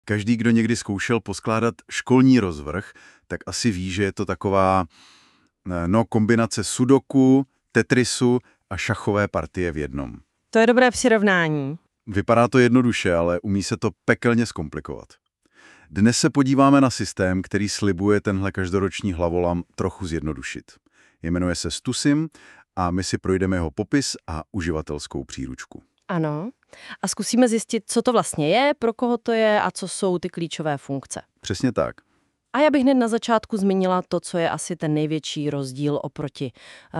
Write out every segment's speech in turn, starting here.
Každý, kdo někdy zkoušel poskládat školní rozvrh, tak asi ví, že je to taková kombinace sudoku, tetrisu a šachové partie v jednom. To je dobré přirovnání. Vypadá to jednoduše, ale umí se to pekelně zkomplikovat. Dnes se podíváme na systém, který slibuje tenhle každoroční hlavolam trochu zjednodušit. Jmenuje se STUSIM a my si projdeme jeho popis a uživatelskou příručku. Ano. A zkusíme zjistit, co to vlastně je, pro koho to je a co jsou ty klíčové funkce. Přesně tak. A já bych hned na začátku zmínila to, co je asi ten největší rozdíl oproti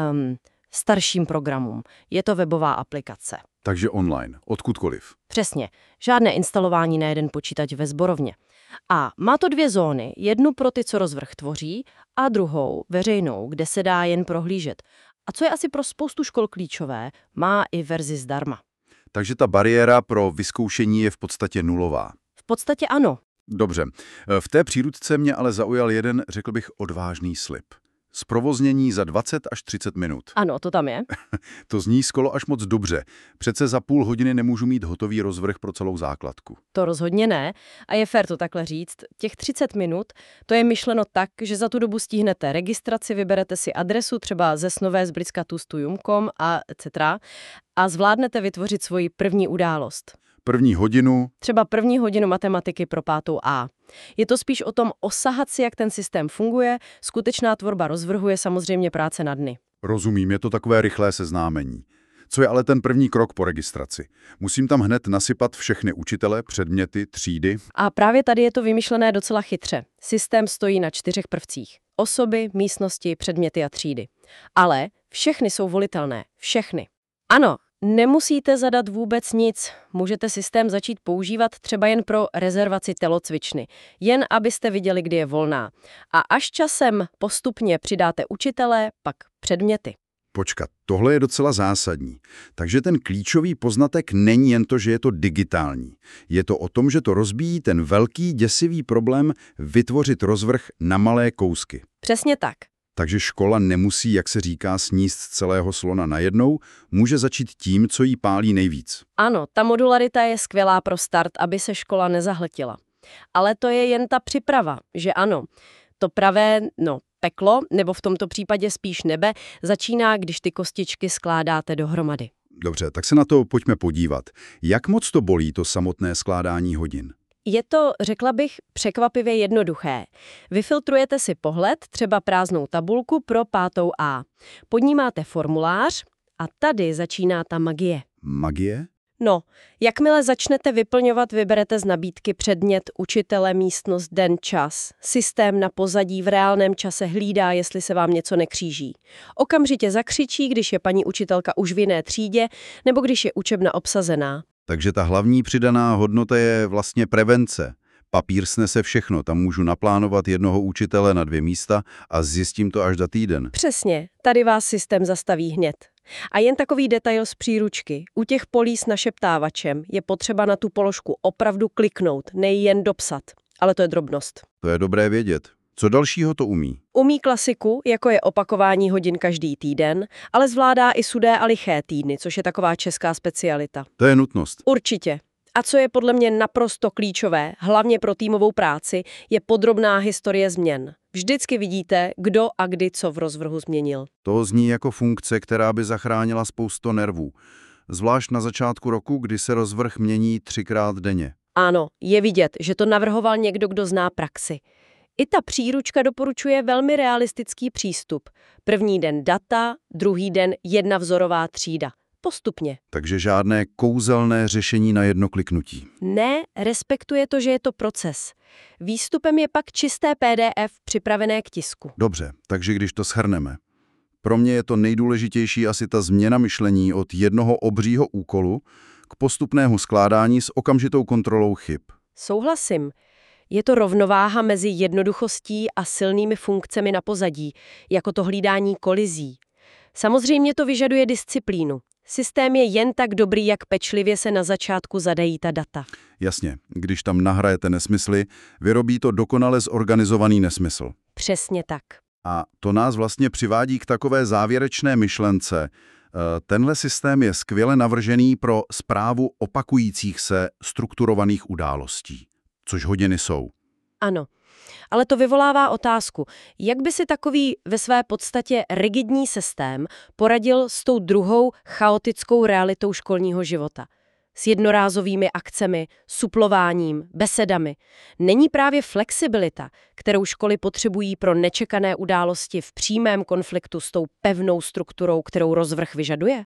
starším programům. Je to webová aplikace. Takže online, odkudkoliv. Přesně. Žádné instalování na jeden počítač ve sborovně. A má to dvě zóny. Jednu pro ty, co rozvrh tvoří, a druhou, veřejnou, kde se dá jen prohlížet. A co je asi pro spoustu škol klíčové, má i verzi zdarma. Takže ta bariéra pro vyzkoušení je v podstatě nulová. V podstatě ano. Dobře. V té příručce mě ale zaujal jeden, řekl bych, odvážný slib. Zprovoznění za 20 až 30 minut. Ano, to tam je. To zní skoro až moc dobře. Přece za půl hodiny nemůžu mít hotový rozvrh pro celou základku. To rozhodně ne. A je fér to takhle říct. Těch 30 minut, to je myšleno tak, že za tu dobu stihnete registraci, vyberete si adresu třeba ze Snové zblízka tustujum.com a etc. a zvládnete vytvořit svoji první událost. První hodinu. Třeba první hodinu matematiky pro 5. A. Je to spíš o tom osahat si, jak ten systém funguje, skutečná tvorba rozvrhu je samozřejmě práce na dny. Rozumím, je to takové rychlé seznámení. Co je ale ten první krok po registraci? Musím tam hned nasypat všechny učitele, předměty, třídy. A právě tady je to vymyšlené docela chytře. Systém stojí na 4 prvcích. Osoby, místnosti, předměty a třídy. Ale všechny jsou volitelné. Všechny. Ano. Nemusíte zadat vůbec nic. Můžete systém začít používat třeba jen pro rezervaci tělocvičny. Jen abyste viděli, kdy je volná. A až časem postupně přidáte učitele, pak předměty. Počkat, tohle je docela zásadní. Takže ten klíčový poznatek není jen to, že je to digitální. Je to o tom, že to rozbíjí ten velký děsivý problém vytvořit rozvrh na malé kousky. Přesně tak. Takže škola nemusí, jak se říká, sníst celého slona najednou, může začít tím, co jí pálí nejvíc. Ano, ta modularita je skvělá pro start, aby se škola nezahltila. Ale to je jen ta připrava, že ano. To pravé, peklo, nebo v tomto případě spíš nebe, začíná, když ty kostičky skládáte dohromady. Dobře, tak se na to pojďme podívat. Jak moc to bolí, to samotné skládání hodin? Je to, řekla bych, překvapivě jednoduché. Vyfiltrujete si pohled, třeba prázdnou tabulku pro 5. A. Pod ní máte formulář a tady začíná ta magie. Magie? Jakmile začnete vyplňovat, vyberete z nabídky předmět, učitele, místnost, den, čas. Systém na pozadí v reálném čase hlídá, jestli se vám něco nekříží. Okamžitě zakřičí, když je paní učitelka už v jiné třídě, nebo když je učebna obsazená. Takže ta hlavní přidaná hodnota je vlastně prevence. Papír snese všechno, tam můžu naplánovat jednoho učitele na 2 místa a zjistím to až za týden. Přesně, tady vás systém zastaví hned. A jen takový detail z příručky. U těch polí s našeptávačem je potřeba na tu položku opravdu kliknout, nejen dopsat. Ale to je drobnost. To je dobré vědět. Co dalšího to umí? Umí klasiku, jako je opakování hodin každý týden, ale zvládá i sudé a liché týdny, což je taková česká specialita. To je nutnost. Určitě. A co je podle mě naprosto klíčové, hlavně pro týmovou práci, je podrobná historie změn. Vždycky vidíte, kdo a kdy co v rozvrhu změnil. To zní jako funkce, která by zachránila spoustu nervů. Zvlášť na začátku roku, kdy se rozvrh mění 3krát denně. Ano, je vidět, že to navrhoval někdo, kdo zná praxi. I ta příručka doporučuje velmi realistický přístup. První den data, druhý den jedna vzorová třída. Postupně. Takže žádné kouzelné řešení na jedno kliknutí. Ne, respektuje to, že je to proces. Výstupem je pak čisté PDF připravené k tisku. Dobře, takže když to shrneme. Pro mě je to nejdůležitější asi ta změna myšlení od jednoho obřího úkolu k postupnému skládání s okamžitou kontrolou chyb. Souhlasím. Je to rovnováha mezi jednoduchostí a silnými funkcemi na pozadí, jako to hlídání kolizí. Samozřejmě to vyžaduje disciplínu. Systém je jen tak dobrý, jak pečlivě se na začátku zadají ta data. Jasně, když tam nahrajete nesmysly, vyrobí to dokonale zorganizovaný nesmysl. Přesně tak. A to nás vlastně přivádí k takové závěrečné myšlence. Tenhle systém je skvěle navržený pro správu opakujících se strukturovaných událostí. což hodiny jsou. Ano. Ale to vyvolává otázku, jak by si takový ve své podstatě rigidní systém poradil s tou druhou chaotickou realitou školního života? S jednorázovými akcemi, suplováním, besedami. Není právě flexibilita, kterou školy potřebují pro nečekané události v přímém konfliktu s tou pevnou strukturou, kterou rozvrh vyžaduje?